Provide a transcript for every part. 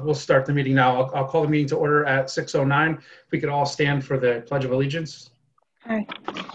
we'll start the meeting now. I'll call the meeting to order at 6:09. If we could all stand for the Pledge of Allegiance. Hi.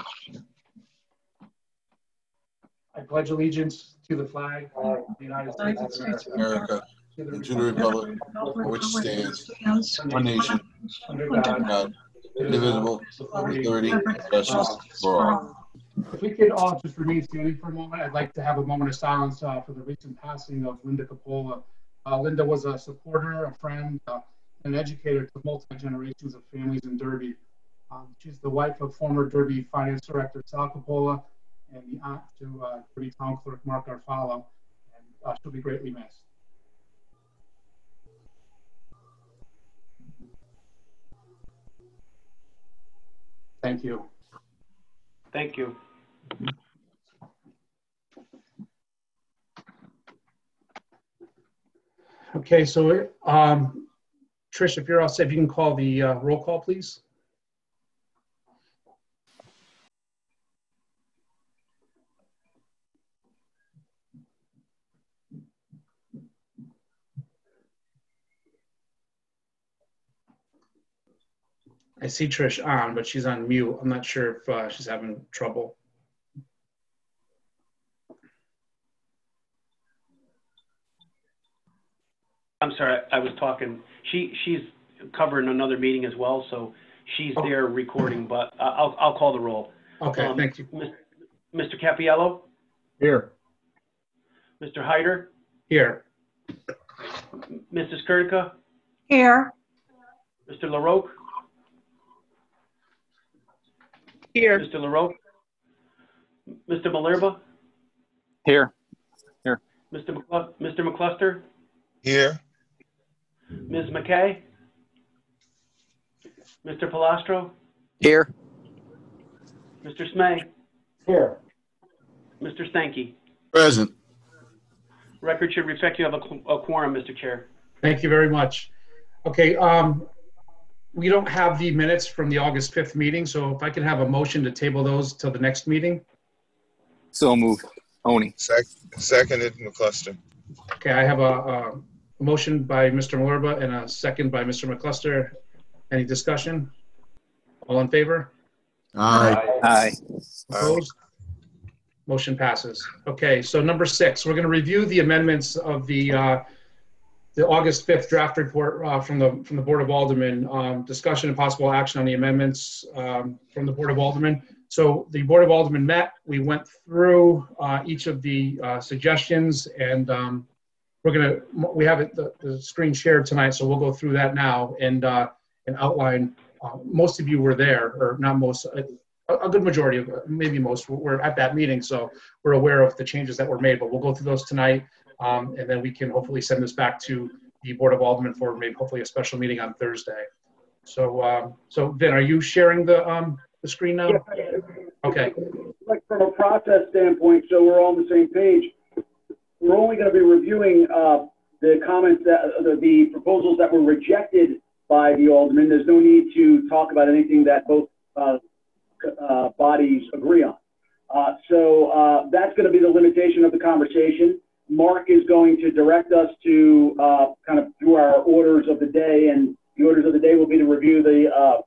I pledge allegiance to the flag of the United States of America, and to the republic for which stands one nation, under God, God, indivisible, with liberty and justice for all. If we could all just remain standing for a moment, I'd like to have a moment of silence for the recent passing of Linda Coppola. Linda was a supporter, a friend, an educator to multi-generations of families in Derby. She's the wife of former Derby Finance Director Sal Coppola and the aunt to Derby Town Clerk Mark Garfalo, and she'll be greatly missed. Thank you. Thank you. Okay, so Trish, if you're all set, you can call the roll call, please. I see Trish on, but she's on mute. I'm not sure if she's having trouble. I'm sorry, I was talking. She's covering another meeting as well, so she's there recording, but I'll call the roll. Okay, thank you. Mr. Cappiello? Here. Mr. Hyder? Here. Mrs. Kurtica? Here. Mr. LaRoque? Here. Mr. LaRoque? Mr. Malerba? Here. Mr. McCluster? Here. Ms. McKay? Mr. Palastro? Here. Mr. Smay? Here. Mr. Stanky? Present. Record should reflect you have a quorum, Mr. Chair. Thank you very much. Okay, we don't have the minutes from the August 5th meeting, so if I can have a motion to table those till the next meeting. So moved. Oni. Seconded, McCluster. Okay, I have a motion by Mr. Malerba and a second by Mr. McCluster. Any discussion? All in favor? Aye. Aye. Opposed? Motion passes. Okay, so number 6, we're going to review the amendments of the August 5th draft report from the Board of Aldermen. Discussion and possible action on the amendments from the Board of Aldermen. So the Board of Aldermen met. We went through each of the suggestions, and we have the screen shared tonight, so we'll go through that now and outline. Most of you were there, or not most. A good majority of, maybe most, were at that meeting, so we're aware of the changes that were made, but we'll go through those tonight, and then we can hopefully send this back to the Board of Aldermen for maybe hopefully a special meeting on Thursday. So, Vin, are you sharing the screen now? Yeah. Okay. Like from a process standpoint, so we're all on the same page, we're only going to be reviewing the comments, the proposals that were rejected by the Aldermen. There's no need to talk about anything that both bodies agree on. So that's going to be the limitation of the conversation. Mark is going to direct us to kind of through our orders of the day, and the orders of the day will be to review the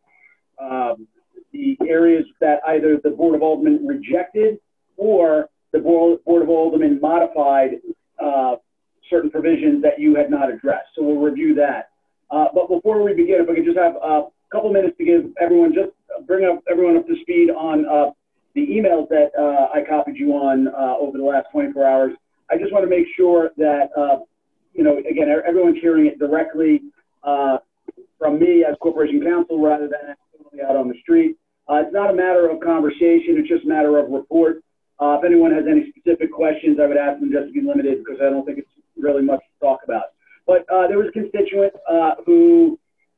areas that either the Board of Aldermen rejected or the Board of Aldermen modified certain provisions that you had not addressed. So we'll review that. But before we begin, if I could just have a couple minutes to give everyone, just bring everyone up to speed on the emails that I copied you on over the last 24 hours. I just want to make sure that, again, everyone's hearing it directly from me as Corporation Counsel rather than out on the street. It's not a matter of conversation, it's just a matter of report. If anyone has any specific questions, I would ask them just to be limited because I don't think it's really much to talk about. But there was a constituent who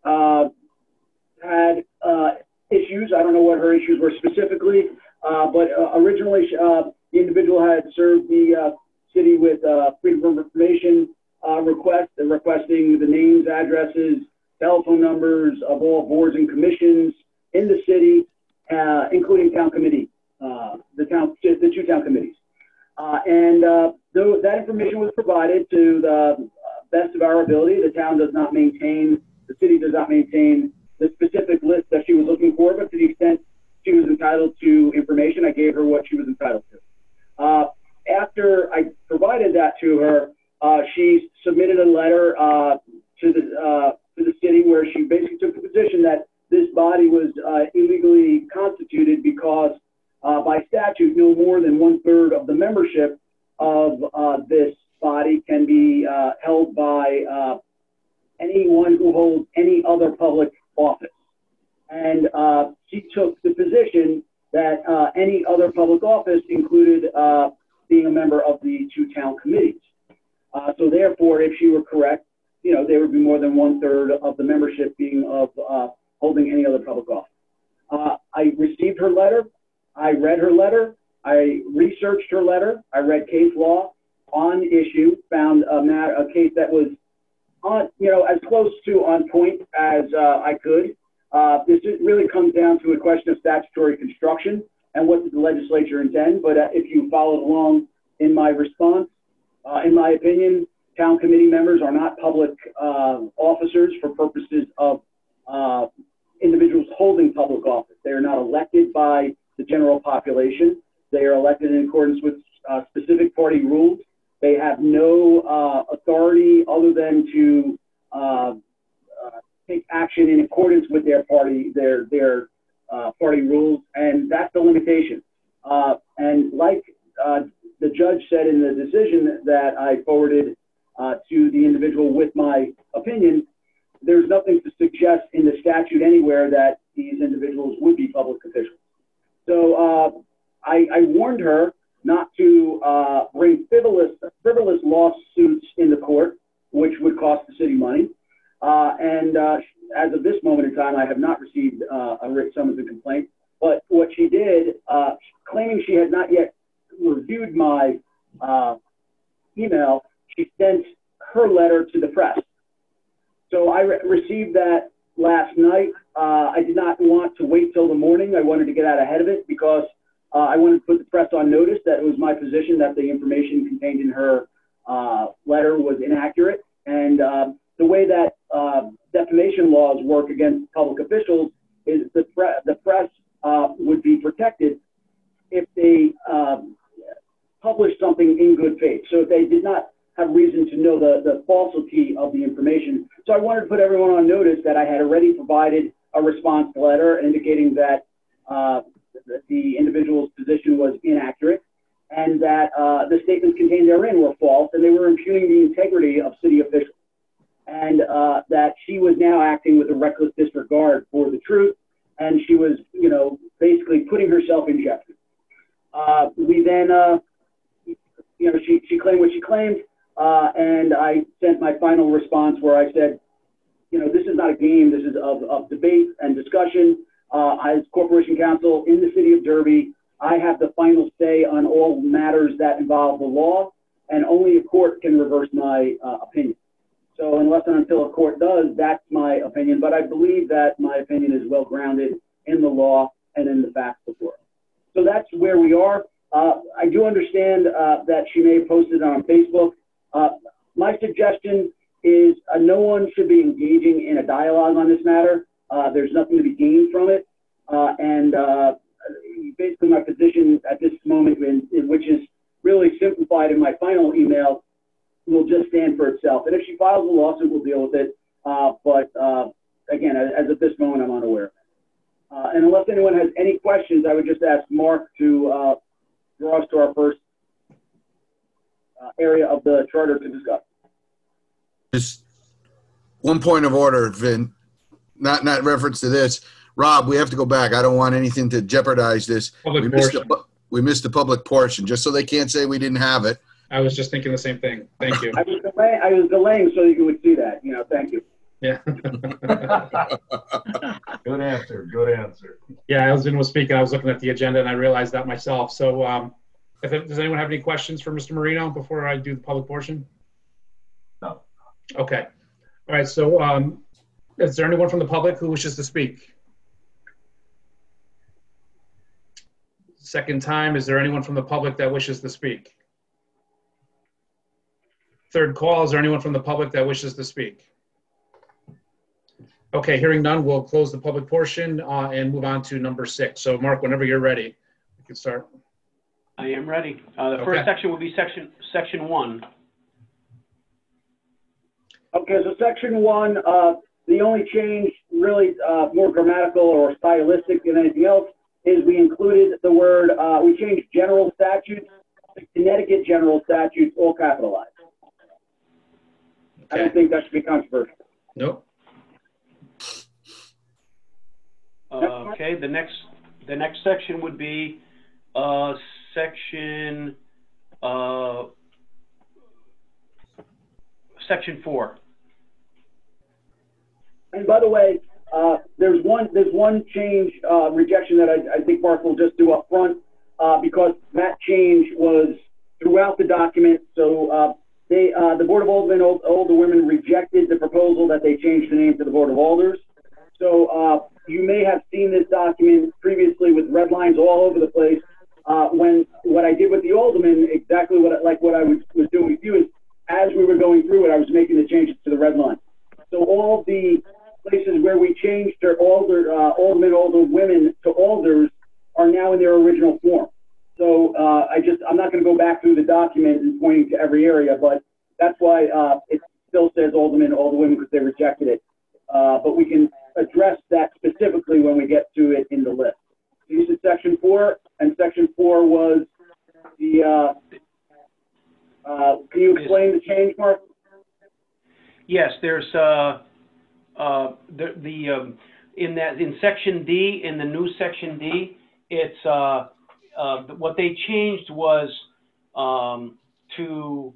had issues. I don't know what her issues were specifically, but originally the individual had served the city with freedom of information request, requesting the names, addresses, telephone numbers of all boards and commissions in the city, including town committee, the two town committees. And that information was provided to the best of our ability, the town does not maintain, the city does not maintain the specific list that she was looking for, but to the extent she was entitled to information, I gave her what she was entitled to. After I provided that to her, she submitted a letter to the city where she basically took the position that this body was illegally constituted because by statute, no more than 1/3 of the membership of this body can be held by anyone who holds any other public office. And she took the position that any other public office included being a member of the two town committees. So therefore, if she were correct, you know, there would be more than 1/3 of the membership being of holding any other public office. I received her letter. I read her letter. I researched her letter. I read case law on the issue, found a case that was on, you know, as close to on point as I could. This really comes down to a question of statutory construction and what did the legislature intend. But if you followed along in my response, in my opinion, town committee members are not public officers for purposes of individuals holding public office. They are not elected by the general population. They are elected in accordance with specific party rules. They have no authority other than to take action in accordance with their party, their party rules, and that's the limitation. And like the judge said in the decision that I forwarded to the individual with my opinion, there's nothing to suggest in the statute anywhere that these individuals would be public officials. So I warned her not to bring frivolous lawsuits in the court, which would cost the city money. And as of this moment in time, I have not received a writ summons and complaint. But what she did, claiming she had not yet reviewed my email, she sent her letter to the press. So I received that last night. I did not want to wait till the morning. I wanted to get out ahead of it because I wanted to put the press on notice that it was my position that the information contained in her letter was inaccurate. And the way that defamation laws work against public officials is the press would be protected if they published something in good faith. So if they did not have reason to know the falsity of the information. So I wanted to put everyone on notice that I had already provided a response letter indicating that the individual's position was inaccurate and that the statements contained therein were false and they were impugning the integrity of city officials. And that she was now acting with a reckless disregard for the truth, and she was, you know, basically putting herself in jeopardy. We then, you know, she claimed what she claimed, and I sent my final response where I said, you know, this is not a game. This is of debate and discussion. As Corporation Counsel in the city of Derby, I have the final say on all matters that involve the law, and only a court can reverse my opinion. So unless and until a court does, that's my opinion. But I believe that my opinion is well grounded in the law and in the facts before. So that's where we are. I do understand that she may have posted on Facebook. My suggestion is no one should be engaging in a dialogue on this matter. There's nothing to be gained from it. And basically my position at this moment, which is really simplified in my final email, will just stand for itself. And if she files a lawsuit, we'll deal with it. But again, as of this moment, I'm unaware of it. And unless anyone has any questions, I would just ask Mark to draw us to our first area of the charter to discuss. Just one point of order, Vin, not reference to this. Rob, we have to go back. I don't want anything to jeopardize this. We missed the public portion, just so they can't say we didn't have it. I was just thinking the same thing. Thank you. I was delaying so that you would see that. You know, thank you. Yeah. Good answer. Good answer. Yeah, as Vin was speaking, I was looking at the agenda and I realized that myself. So does anyone have any questions for Mr. Marino before I do the public portion? No. Okay. All right. So is there anyone from the public who wishes to speak? Second time, is there anyone from the public that wishes to speak? third call. Is there anyone from the public that wishes to speak? Okay, hearing none, we'll close the public portion and move on to number 6. So Mark, whenever you're ready, you can start. I am ready. The Okay. first section will be section 1. Okay, so section 1, the only change, really more grammatical or stylistic than anything else, is we included the word, we changed general statutes to Connecticut general statutes, all capitalized. I don't think that should be controversial. Nope. Okay, the next section would be section 4. And by the way, there's one change, rejection that I think Mark will just do up front, because that change was throughout the document. So the Board of Aldermen, Older Women rejected the proposal that they change the name to the Board of Alders. So you may have seen this document previously with red lines all over the place. When what I did with the Aldermen, exactly what I was doing with you, is as we were going through it, I was making the changes to the red line. So all the places where we changed their Aldermen, Older Women to Alders are now in their original form. So I'm not going to go back through the document and pointing to every area, but that's why it still says Aldermen, Older Women, because they rejected it. But we can address that specifically when we get to it in the list. So you said section 4, and section 4 was the, can you explain the change, Mark? Yes, there's in section D, in the new section D, it's what they changed was to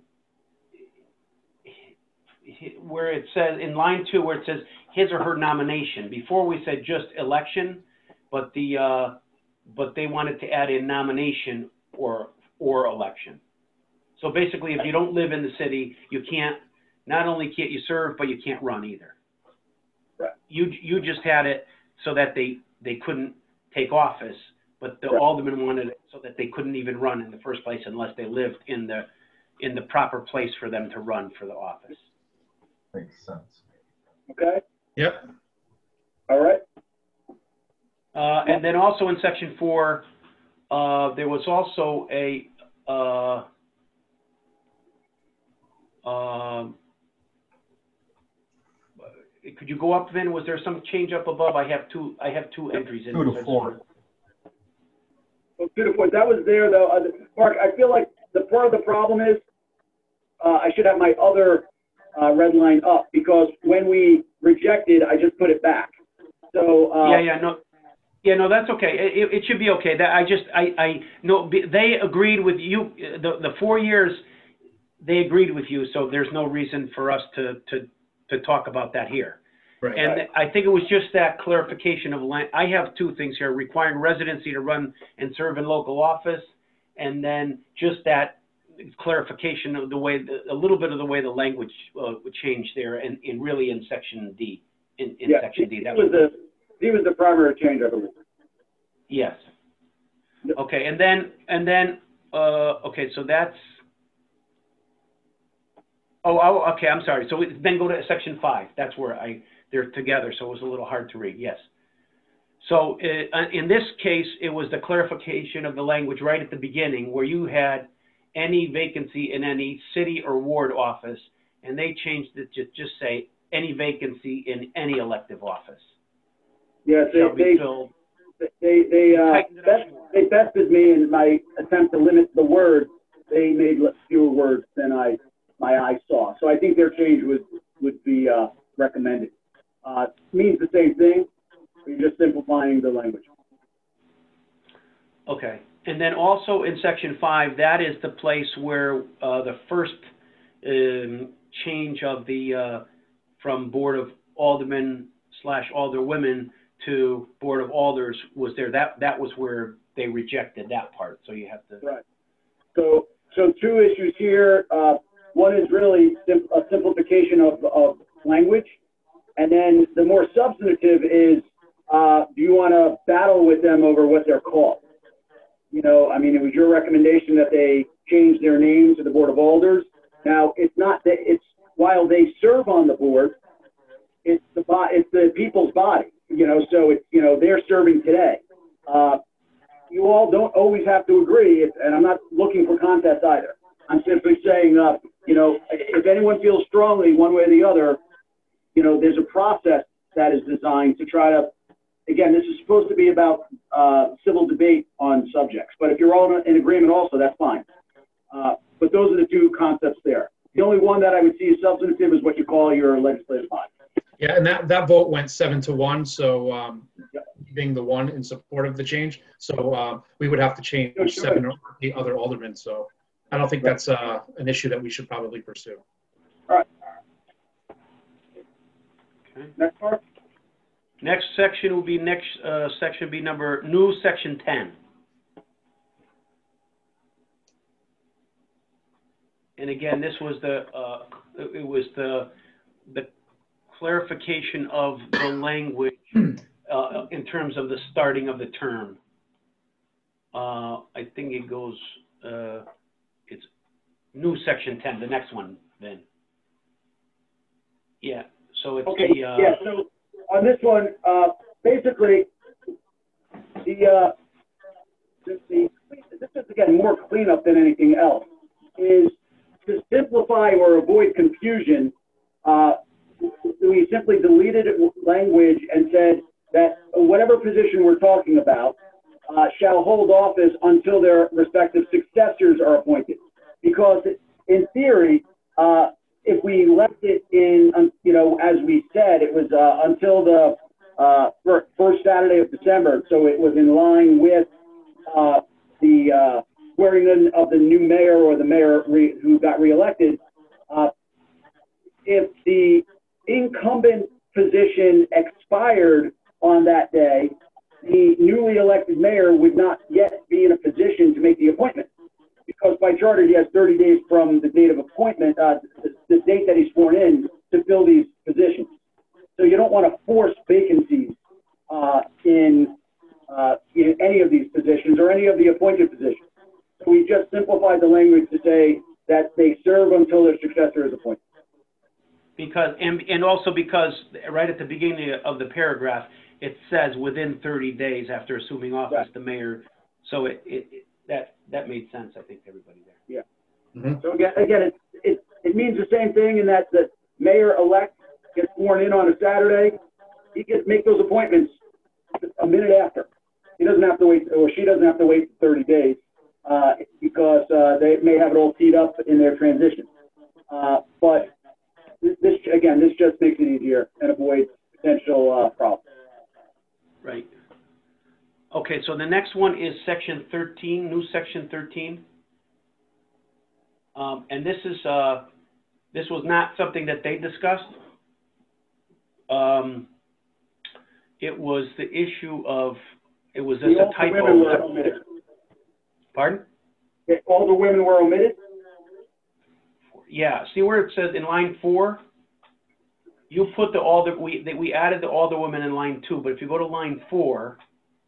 where it says in line 2 where it says his or her nomination. Before we said just election, but they wanted to add in nomination or election. So basically, if you don't live in the city, you can't. Not only can't you serve, but you can't run either. Right. You just had it so that they couldn't take office, but the Right. aldermen wanted it so that they couldn't even run in the first place unless they lived in the proper place for them to run for the office. Makes sense. Okay. Yep. All right. And then also in section 4, there was also a could you go up, Vin? Was there some change up above? I have two entries in 2 to 4. Well, 2 to 4. That was there though. Mark, I feel like the part of the problem is I should have my other red line up, because when we rejected, I just put it back. So no, that's okay. It should be okay. That I no, they agreed with you. The 4 years they agreed with you, so there's no reason for us to talk about that here. Right. And I think it was just that clarification of land. I have 2 things here: requiring residency to run and serve in local office, and then just that clarification of the way, a little bit of the way the language would change there, and really in section D. Section D. That he was the primary change, I believe. Yes. Okay, and then okay, so that's. Oh, okay. I'm sorry. So then go to section 5. That's where they're together. So it was a little hard to read. Yes. So in this case, it was the clarification of the language right at the beginning, where you had any vacancy in any city or ward office, and they changed it to just say any vacancy in any elective office. Yes, they bested me in my attempt to limit the words. They made fewer words than my eyes saw. So I think their change would be recommended. Means the same thing. You're just simplifying the language. Okay. And then also in section 5, that is the place where the first change of the from Board of Aldermen / Alderwomen to Board of Alders was there. That was where they rejected that part. So you have to. Right. So 2 issues here. One is really a simplification of language. And then the more substantive is, do you want to battle with them over what they're called? You know, I mean, it was your recommendation that they change their name to the Board of Alders. Now, it's not that while they serve on the board, it's the people's body, so they're serving today. You all don't always have to agree, and I'm not looking for contest either. I'm simply saying, if anyone feels strongly one way or the other, there's a process that is designed to try to, again, this is supposed to be about civil debate on subjects, but if you're all in agreement also, that's fine. But those are the two concepts there. The only one that I would see as substantive is what you call your legislative body. Yeah, and that vote went 7-1, so being the one in support of the change. So we would have to change 7 or 8 other aldermen. So I don't think that's an issue that we should probably pursue. All right. Okay. Next part. Next section will be section be new section 10. And again, this was the clarification of the language in terms of the starting of the term. I think it goes, it's new section 10, the next one then. Yeah, so it's okay. So on this one, basically, this is again more cleanup than anything else, is to simplify or avoid confusion. We simply deleted language and said that whatever position we're talking about shall hold office until their respective successors are appointed. Because in theory, if we left it in, as we said, it was until the first Saturday of December, so it was in line with the swearing in of the new mayor or the mayor who got reelected. If the incumbent position expired on that day, the newly elected mayor would not yet be in a position to make the appointment, because by charter he has 30 days from the date of appointment, the date that he's sworn in, to fill these positions. So you don't want to force vacancies in any of these positions or any of the appointed positions. So we just simplified the language to say that they serve until their successor is appointed. Because, and also because right at the beginning of the paragraph, it says within 30 days after assuming office, right, the mayor. So that made sense, I think, to everybody there. Yeah. Mm-hmm. So again, it means the same thing in that the mayor-elect gets sworn in on a Saturday. He gets make those appointments a minute after. He doesn't have to wait, or she doesn't have to wait 30 days because they may have it all teed up in their transition. But this just makes it easier and avoids potential problems. Right. Okay, so the next one is section 13, new section 13. And this was not something that they discussed. It was the issue of, it was just a typo. Women were omitted. Pardon? All the women were omitted? Yeah, see where it says in line 4? You put we added the alderwomen in line 2, but if you go to line 4,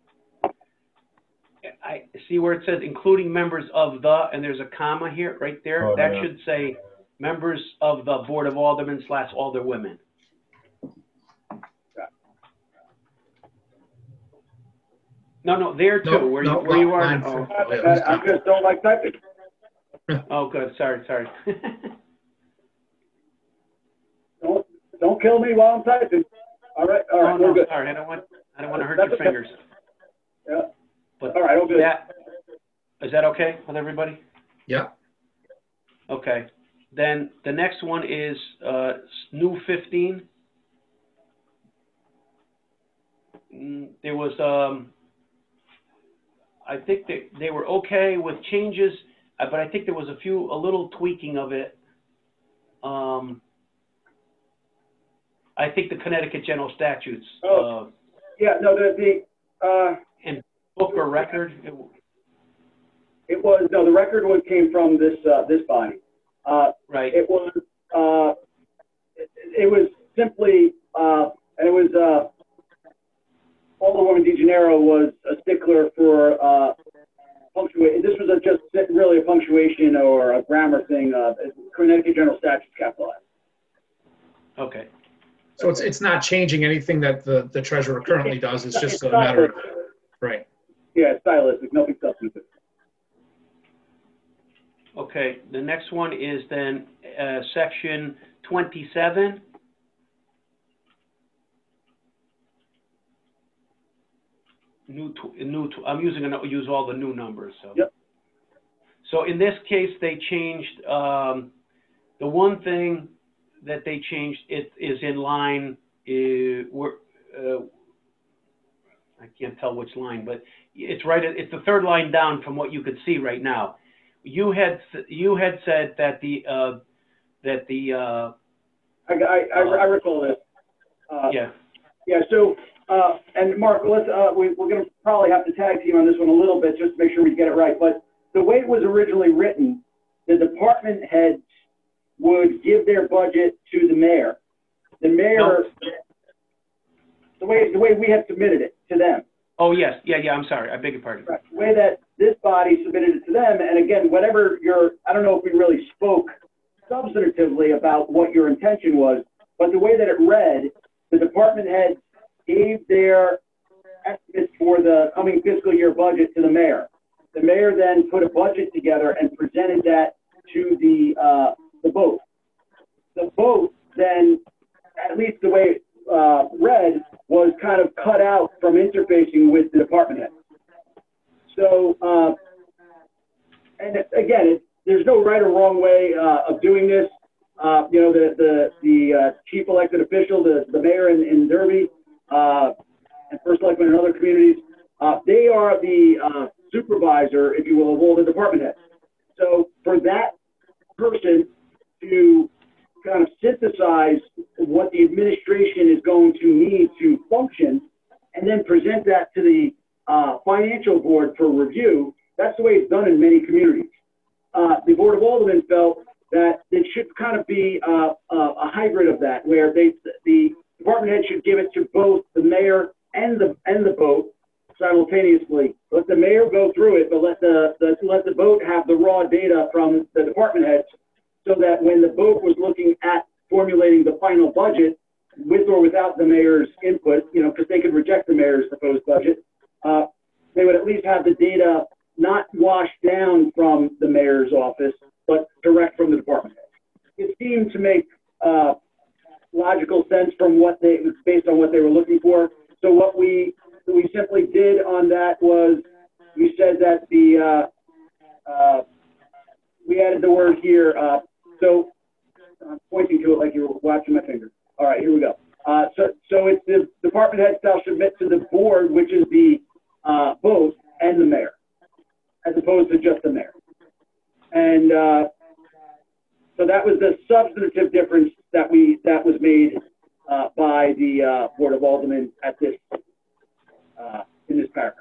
I see where it says including members of the, and there's a comma here, right there. Oh, that yeah. should say members of the Board of Aldermen / alderwomen. No, there too, where you are. line Oh. 4. I just don't like typing. Oh, good. Sorry. Don't kill me while I'm typing. All right, Oh, we're no, good. sorry. I don't want to hurt That's your okay. fingers. Yeah. But All right, all good. Is that okay with everybody? Yeah. Okay. Then the next one is new 15. There was, I think they were okay with changes, but I think there was a little tweaking of it. I think the Connecticut General Statutes. Yeah, no, And book or record. the record came from this body. Right. It was simply, and it was Alderwoman DeGennaro was a stickler for punctuate, this was just really a punctuation or a grammar thing, Connecticut General Statutes capitalized. Okay. So it's not changing anything that the treasurer currently does. It's just a matter of, right. Yeah, it's stylistic, nothing substantive. Okay, the next one is then section 27. I'm use all the new numbers. So. Yep. So in this case, they changed, the one thing that they changed, it is in line, I can't tell which line, but it's right, it's the third line down from what you could see right now. You had said that I recall this. yeah. Yeah, so, and Mark, we're going to probably have to tag team on this one a little bit just to make sure we get it right. But the way it was originally written, the department heads would give their budget to the mayor. The mayor, No. the way we had submitted it to them. Oh, yes. Yeah, I'm sorry. I beg your pardon. Right. The way that this body submitted it to them, and again, whatever I don't know if we really spoke substantively about what your intention was, but the way that it read, the department heads gave their estimates for the coming fiscal year budget to the mayor. The mayor then put a budget together and presented that to the vote. The vote then, at least the way it read, was kind of cut out from interfacing with the department head. So, and again, there's no right or wrong way of doing this. You know, the chief elected official, the mayor in Derby, and first selectman in other communities, they are the supervisor, if you will, of all the department heads. So for that person to kind of synthesize what the administration is going to need to function and then present that to the financial board for review, that's the way it's done in many communities. The Board of Aldermen felt that it should kind of be a hybrid of that, where the department head should give it to both the mayor and the vote simultaneously. Let the mayor go through it, but let the vote have the raw data from the department heads, so that when the vote was looking at formulating the final budget, with or without the mayor's input, you know, because they could reject the mayor's proposed budget, they would at least have the data not washed down from the mayor's office, but direct from the department head. It seemed to make logical sense from based on what they were looking for. So what we simply did on that was we said that we added the word here. So I'm pointing to it like you were watching my finger. All right, here we go. So it's the department head shall submit to the board, which is the vote, and the mayor, as opposed to just the mayor. And so that was the substantive difference that was made by the Board of Aldermen at this in this paragraph.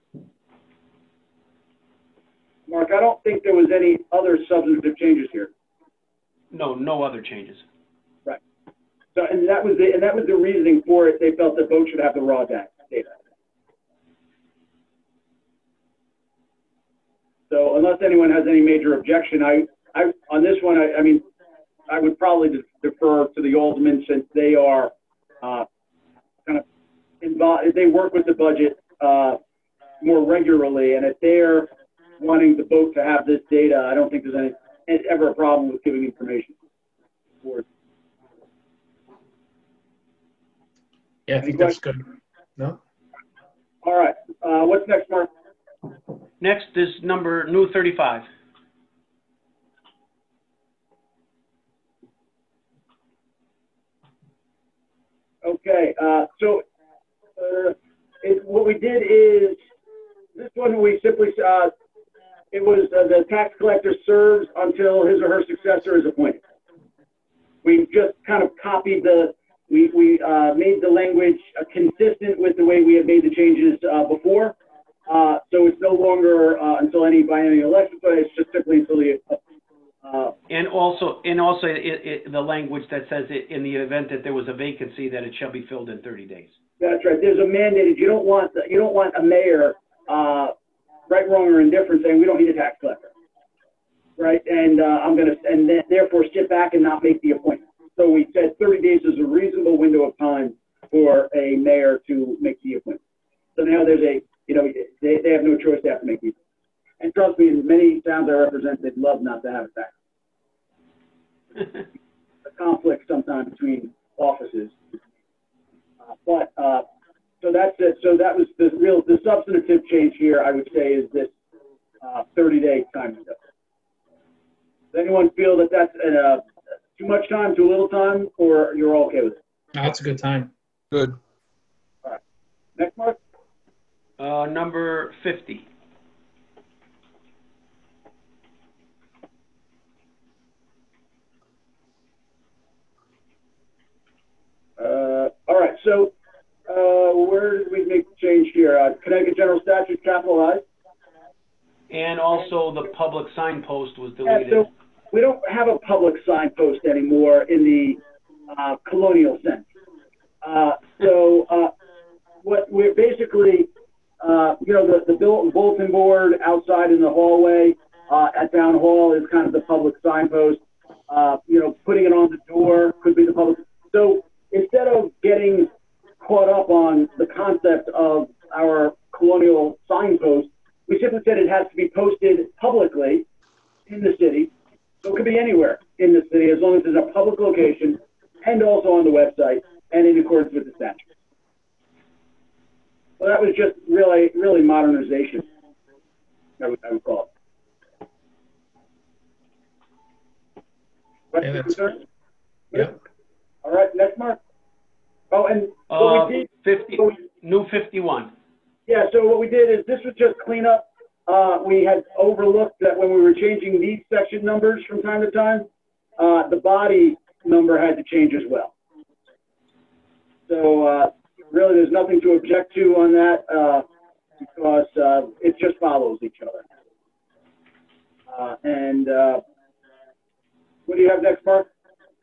Mark, I don't think there was any other substantive changes here. No other changes. Right. So, and that was the reasoning for it. They felt that vote should have the raw data. So, unless anyone has any major objection, on this one, I mean, I would probably defer to the aldermen, since they are kind of involved. They work with the budget more regularly, and if they're wanting the vote to have this data, I don't think there's ever a problem with giving information. Yeah, I think that's good. No? All right. What's next, Mark? Next is new 35. Okay. What we did is, this one we simply, it was the tax collector serves until his or her successor is appointed. We just kind of copied we made the language consistent with the way we had made the changes before. So it's no longer until any biennial election, but it's just simply until the. And also the language that says in the event that there was a vacancy, that it shall be filled in 30 days. That's right. There's a mandated. You don't want a mayor right, wrong, or indifferent, saying we don't need a tax collector, right? And therefore sit back and not make the appointment. So we said 30 days is a reasonable window of time for a mayor to make the appointment. So now there's they have no choice, they have to make these. And trust me, in many towns I represent, they'd love not to have a tax. A conflict sometimes between offices. So that's it. So that was the substantive change here, I would say, is this 30-day time window. Does anyone feel that that's too much time, too little time, or you're all okay with it? No, that's a good time. Good. All right. Next, Mark. Number 50. All right. So where did we make the change here? Connecticut General Statute capitalized. And also the public signpost was Yeah, deleted. so we don't have a public signpost anymore in the colonial sense. What we're basically, the bulletin board outside in the hallway at Town Hall is kind of the public signpost. Putting it on the door could be the public. So instead of getting caught up on the concept of our colonial signpost, we simply said it has to be posted publicly in the city. So it could be anywhere in the city as long as it's a public location and also on the website and in accordance with the statute. So that was just really modernization, I would call it. Questions, concerns? Yeah. All right, next, Mark. Oh, and what we did, 50, new 51. yeah, so what we did is this was just cleanup. We had overlooked that when we were changing these section numbers from time to time, the body number had to change as well. So really there's nothing to object to on that because it just follows each other. What do you have next, Mark?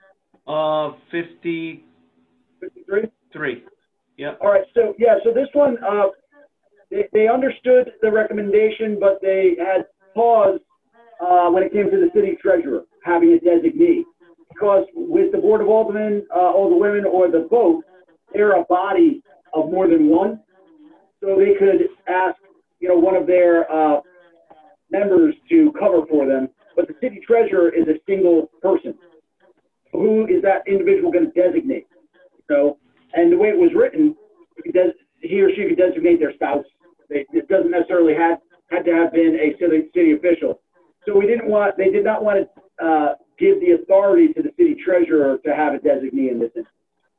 53. 53? Yep. All right, so this one, they understood the recommendation, but they had pause when it came to the city treasurer having a designee. Because with the Board of Aldermen, or the women, or the vote, they're a body of more than one. So they could ask, one of their members to cover for them. But the city treasurer is a single person. Who is that individual going to designate? And the way it was written, he or she could designate their spouse. It doesn't necessarily had to have been a city official. So they did not want to give the authority to the city treasurer to have a designee in this instance.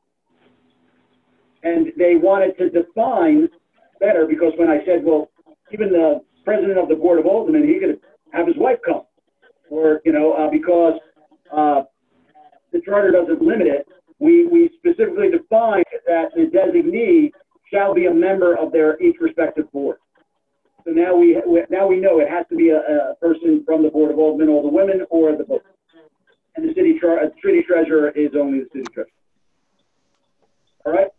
And they wanted to define better because when I said, well, even the president of the Board of Aldermen, he could have his wife come, or because the charter doesn't limit it, we specifically defined that the designee shall be a member of their each respective board. So now we know it has to be a person from the Board of Aldermen, all the women, or the vote. And the city treasurer is only the city treasurer. All right.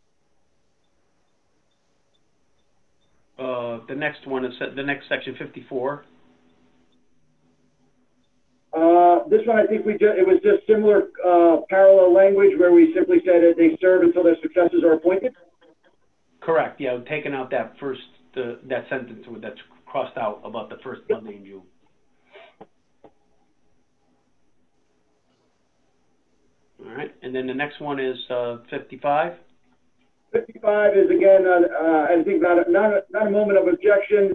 The next one is the next section 54. This one, I think it was just similar parallel language where we simply said that they serve until their successors are appointed. Correct. Yeah, taking out that first that sentence that's crossed out about the first Monday in June. All right, and then the next one is 55. 55 is again, I think not a moment of objection.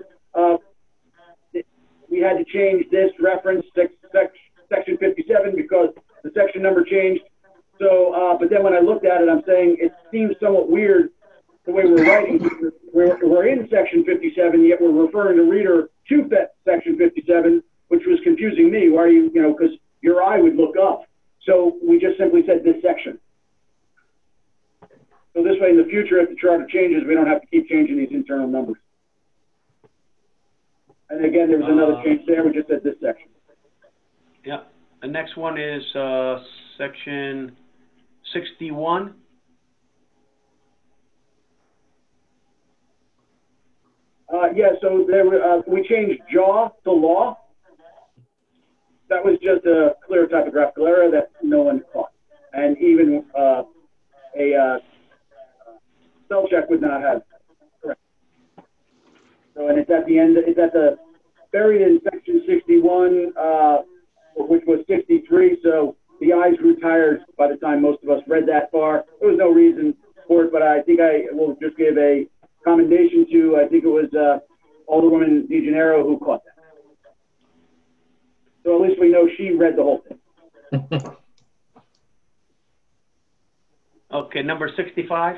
We had to change this reference to section 57 because the section number changed. So, but then when I looked at it, I'm saying it seems somewhat weird the way we're writing. We're in section 57, yet we're referring the reader to section 57, which was confusing me. Why are you, because your eye would look up. So we just simply said this section. So this way in the future, if the charter changes, we don't have to keep changing these internal numbers. And again, there was another change there. We just said this section. Yeah. The next one is section 61. Yeah, so there were, we changed jaw to law. That was just a clear typographical error that no one caught. And even a spell check would not have correct. So, and it's at the end, buried in section 61, which was 63. So the eyes grew tired by the time most of us read that far. There was no reason for it, but I think I will just give a commendation to, I think it was Alderwoman DeGennaro who caught that. So at least we know she read the whole thing. Okay, number 65?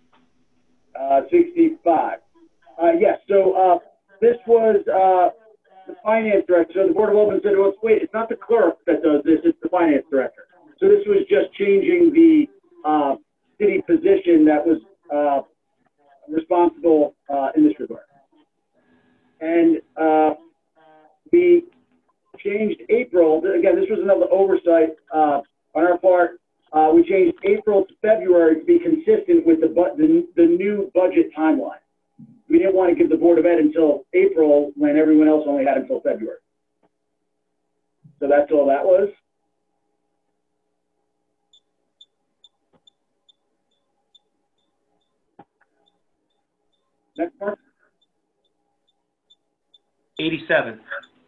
65. Yes, so this was the finance director. So the Board of Aldermen said, well, wait, it's not the clerk that does this, it's the finance director. So this was just changing the city position that was responsible in this regard. And we changed April. Again, this was another oversight on our part. We changed April to February to be consistent with the new budget timeline. We didn't want to give the Board of Ed until April when everyone else only had until February. So that's all that was. Next part. 87.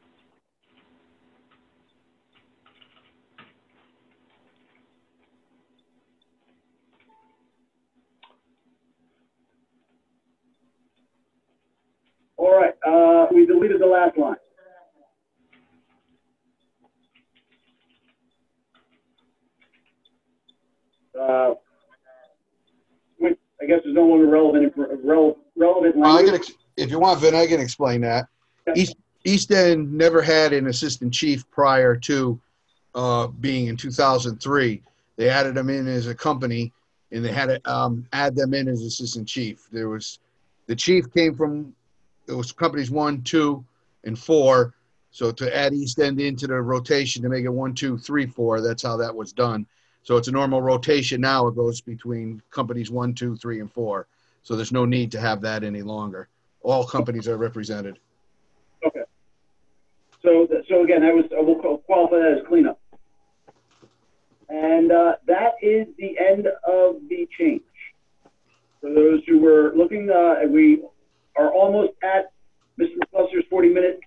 All right, we deleted the last line. Which I guess is no longer relevant language. If you want, Vin, I can explain that. Okay. East End never had an assistant chief prior to being in 2003. They added them in as a company, and they had to add them in as assistant chief. The chief came from, it was companies 1, 2, and 4. So to add East End into the rotation to make it 1, 2, 3, 4, that's how that was done. So it's a normal rotation now. It goes between companies 1, 2, 3, and 4. So there's no need to have that any longer. All companies are represented. Okay. So again, that was, we'll qualify that as cleanup. And that is the end of the change. For those who were looking, we are almost at Mr. McCluster's 40-minute.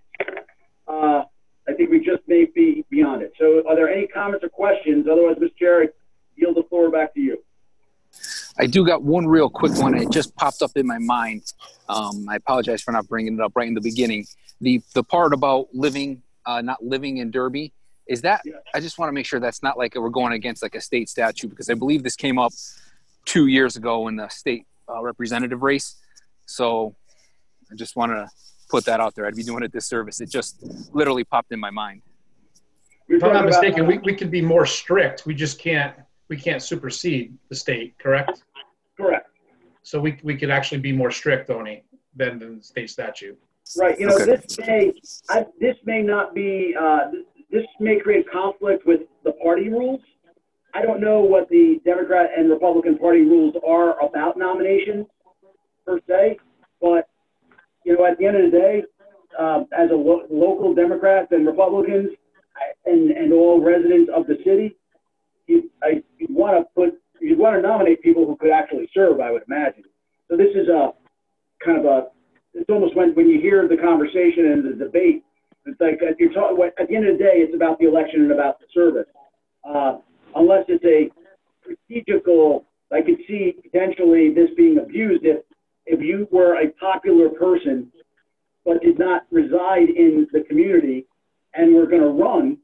I think we just may be beyond it. So are there any comments or questions? Otherwise, Mr. Chair, I yield the floor back to you. I do got one real quick one. It just popped up in my mind. I apologize for not bringing it up right in the beginning. The part about not living in Derby, is that, Yeah. I just want to make sure that's not like we're going against like a state statute, because I believe this came up 2 years ago in the state representative race. So I just want to put that out there. I'd be doing a disservice. It just literally popped in my mind. If I'm not mistaken, we could be more strict. We just can't supersede the state, correct? Correct. So we could actually be more strict, Tony, than the state statute. Right. You know, Okay. this may not be, this may create conflict with the party rules. I don't know what the Democrat and Republican Party rules are about nominations per se, but, you know, at the end of the day, as a local Democrats and Republicans and all residents of the city, you'd want to nominate people who could actually serve, I would imagine. So this is a kind of it's almost when you hear the conversation and the debate, it's like at the end of the day, it's about the election and about the service. Unless it's a strategical, I could see potentially this being abused if you were a popular person but did not reside in the community and were going to run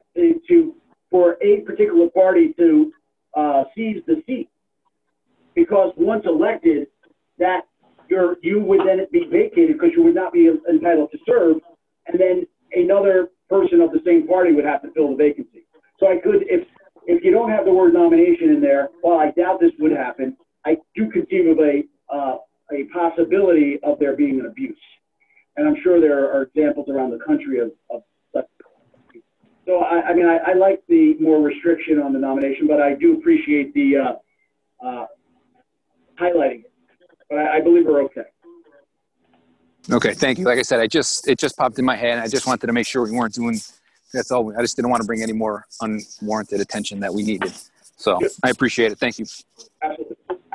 for a particular party to seize the seat. Because once elected, that you would then be vacated because you would not be entitled to serve, and then another person of the same party would have to fill the vacancy. So I could, if you don't have the word nomination in there, while I doubt this would happen, I do conceive of a possibility of there being an abuse. And I'm sure there are examples around the country of such. So I mean, I like the more restriction on the nomination, but I do appreciate the highlighting it. But I believe we're okay. Okay, thank you. Like I said, it just popped in my head. And I just wanted to make sure we weren't doing. That's all. I just didn't want to bring any more unwarranted attention that we needed. So I appreciate it. Thank you. Absolutely.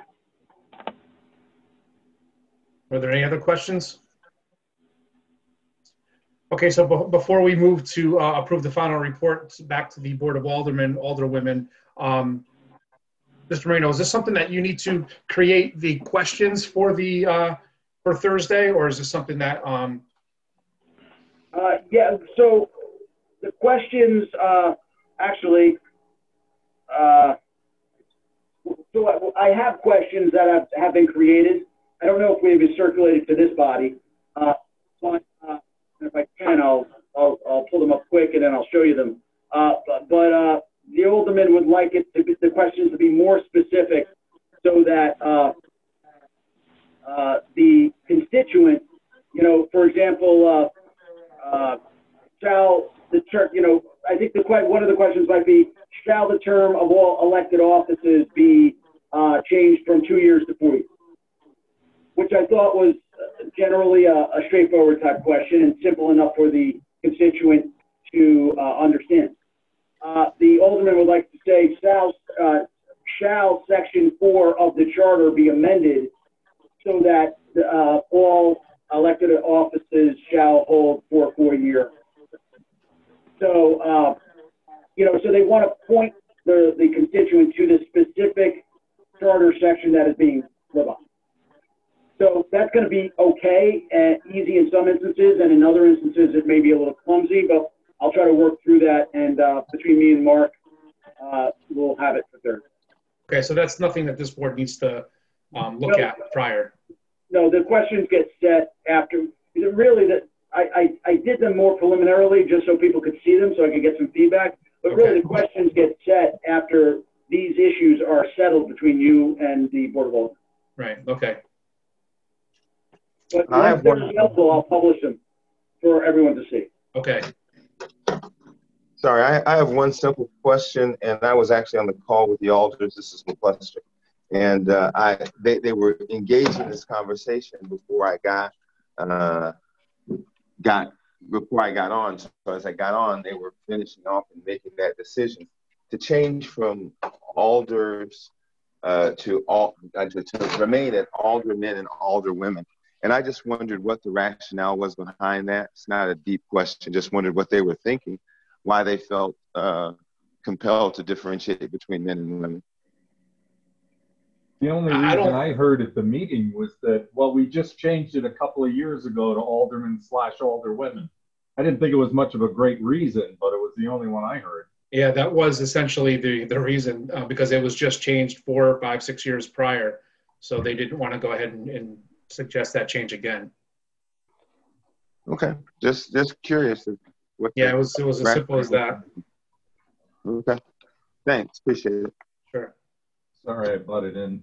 Were there any other questions? Okay, so before we move to approve the final report back to the Board of Aldermen, Alderwomen, Mr. Marino, is this something that you need to create the questions for the for Thursday, or is this something that? Yeah. So the questions actually. So I have questions that have been created. I don't know if we've circulated to this body, but if I can, I'll pull them up quick and then I'll show you them. But the alderman would like it to be, the questions to be more specific, so that the constituent, you know, for example, shall the term, you know, I think one of the questions might be, shall the term of all elected offices be changed from 2 years to 4 years? Which I thought was generally a straightforward type question and simple enough for the constituent to understand. The alderman would like to say, shall section 4 of the charter be amended so that all elected offices shall hold for a 4-year. So, you know, so they want to point the constituent to the specific charter section that is being revised. So that's going to be okay and easy in some instances, and in other instances it may be a little clumsy, but I'll try to work through that, and between me and Mark, we'll have it for Thursday. Okay, so that's nothing that this board needs to look at prior. No, the questions get set after. Really, that I did them more preliminarily just so people could see them, so I could get some feedback. But Okay. really, the questions get set after these issues are settled between you and the Board of Aldermen. Right, okay. But once they're available, I'll publish them for everyone to see. Okay. Sorry, I have one simple question, and I was actually on the call with the alders. This is McCluster. And they were engaged in this conversation before I got on. So as I got on, they were finishing off and making that decision to change from alders to remain at aldermen and alderwomen. And I just wondered what the rationale was behind that. It's not a deep question. Just wondered what they were thinking, why they felt compelled to differentiate between men and women. The only reason I heard at the meeting was that, well, we just changed it a couple of years ago to aldermen/alderwomen. I didn't think it was much of a great reason, but it was the only one I heard. Yeah, that was essentially the reason, because it was just changed 4, 5, 6 years prior. So they didn't want to go ahead and suggest that change again. Okay, just curious. Yeah, it was as simple as that. Okay, thanks, appreciate it. Sure. Sorry, I butted in.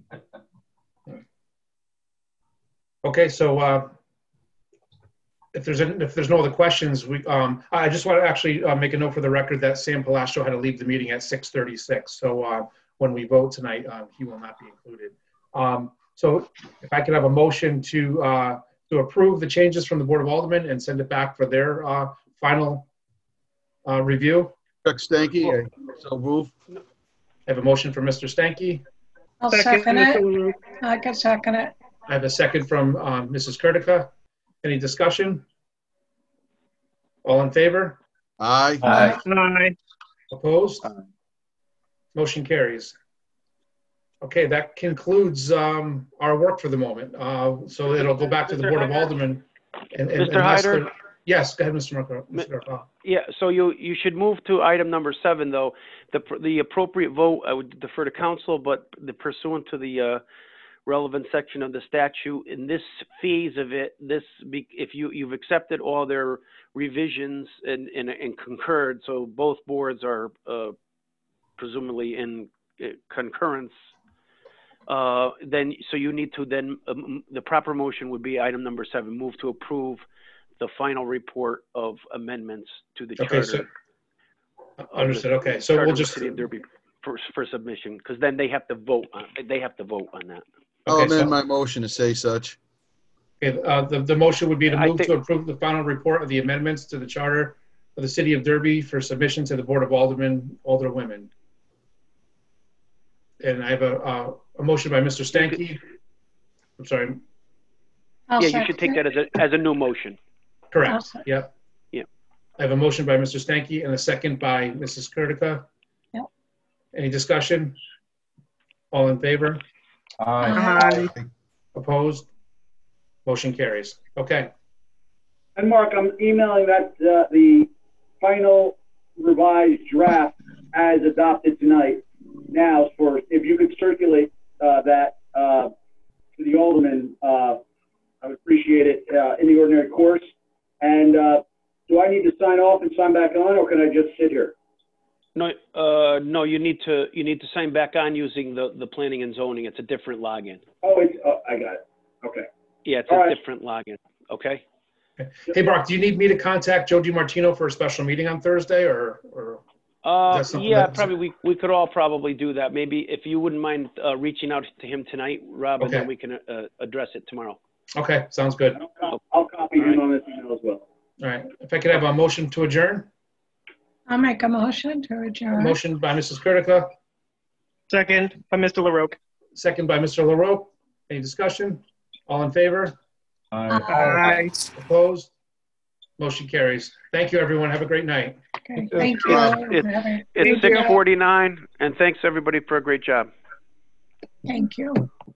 Okay, so if there's no other questions, I just want to actually make a note for the record that Sam Palacio had to leave the meeting at 6:36. So when we vote tonight, he will not be included. So if I could have a motion to approve the changes from the Board of Aldermen and send it back for their final review. Chuck Stanky, so move. I have a motion from Mr. Stanky. I'll second it. I can second it. I have a second from Mrs. Kurtica. Any discussion? All in favor? Aye. Aye. Opposed? Motion carries. Okay, that concludes our work for the moment. So it'll go back to the Board of Aldermen. Mr. Hyder? Yes, go ahead, Mr. Murkoff. Yeah, so you should move to item number 7, though. The appropriate vote, I would defer to council, but pursuant to the relevant section of the statute, in this phase of it, if you've accepted all their revisions and concurred, so both boards are presumably in concurrence, then you need to the proper motion would be item number 7, move to approve the final report of amendments to the charter. So, understood. Okay, so we'll just for submission, because then they have to vote on that. I'll amend my motion to say such. Okay, the motion would be to I move think- to approve the final report of the amendments to the charter of the city of Derby for submission to the Board of Alderwomen. And I have a motion by Mr. Stanky. I'm sorry. I'll Yeah, you second should take it. that as a new motion. Correct. Awesome. Yep. Yep. I have a motion by Mr. Stanky and a second by Mrs. Kurtica. Yep. Any discussion? All in favor? Aye. Aye. Opposed? Motion carries. Okay. And Mark, I'm emailing that, the final revised draft as adopted tonight now for, if you could circulate, that, to the Alderman, I would appreciate it, in the ordinary course. And, do I need to sign off and sign back on, or can I just sit here? No, no, you need to sign back on using the planning and zoning. It's a different login. Oh, I got it. Okay. Yeah, it's All a right. different login. Okay. Hey, Mark, do you need me to contact Joe DiMartino for a special meeting on Thursday or? That's something Yeah, that- probably we could all probably do that. Maybe if you wouldn't mind reaching out to him tonight, Rob, and Okay. then we can address it tomorrow. Okay, sounds good. I'll copy him on this email as well. All right. If I could have a motion to adjourn? I'll make a motion to A adjourn. motion by Mrs. Kurtica, Second by Mr. LaRoque. second by Mr. LaRoque. Any discussion? All in favor? Aye. Opposed? Motion carries. Thank you, everyone. Have a great night. Okay, thank you. It's 6:49, and thanks everybody for a great job. Thank you.